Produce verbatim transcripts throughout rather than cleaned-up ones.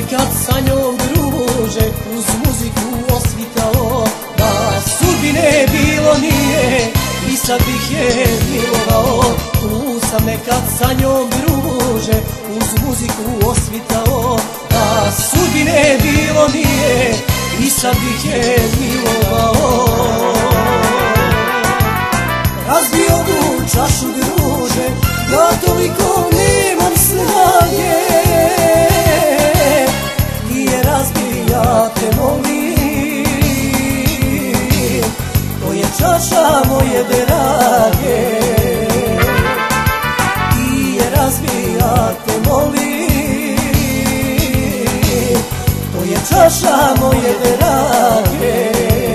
nekad sa njom druže, uz muziku osvitao, da sudbine bilo nije i sad bih je milovao. Tu sam nekad sa njom druže, uz muziku osvitao, da sudbine bilo nije i sad bih je milovao. Razbio ovu čašu druže, ja toliko nemam snage, ti je razbi, ja te molim, to je čaša moje drage. Ti je razbi, ja te molim, to je čaša moje drage.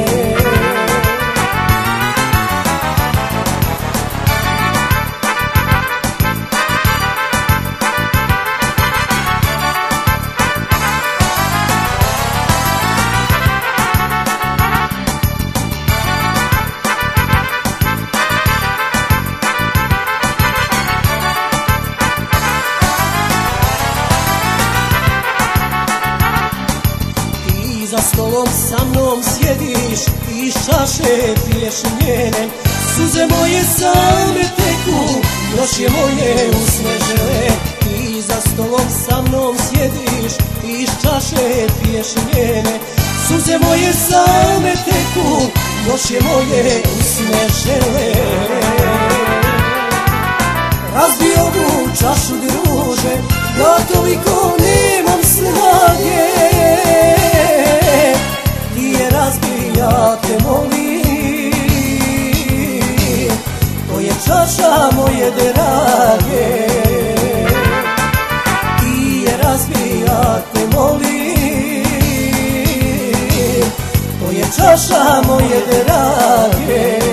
Za stolom sa mnom sjediš, iz čaše piješ njene, suze moje same teku, još je moje usne žele. Ti za stolom sa mnom sjediš, iz čaše piješ njene, suze moje same teku, još je moje usne žele. Razbi ovu čašu druže, ja toliko nemam snage, ti je razbi, ja te molim, to je čaša moje drage. Ti je razbi, ja te molim, to je čaša moje drage.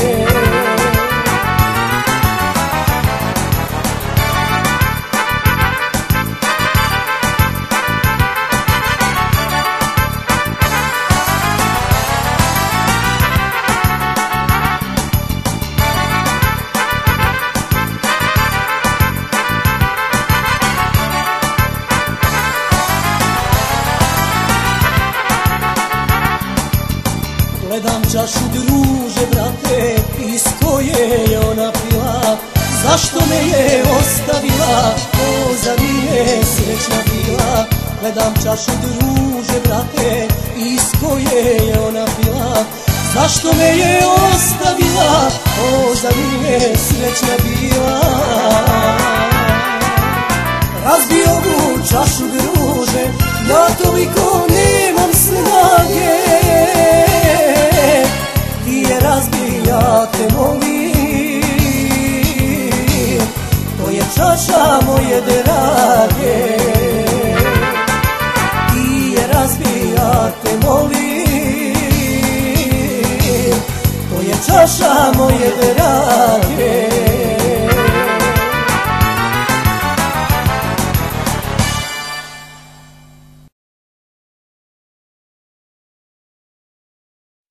Gledam čašu druže, brate, iz koje je ona pila, zašto me je ostavila, o, zar nije srećna bila. Gledam čašu druže, brate, iz koje je ona pila, zašto me je ostavila, o, zar nije srećna bila. Razbi ovu čašu druže, ja toliko nemam snage, ti je razbi, ja te molim, to je čaša moje drage. Ti je razbi, ja te molim, to je čaša moje drage.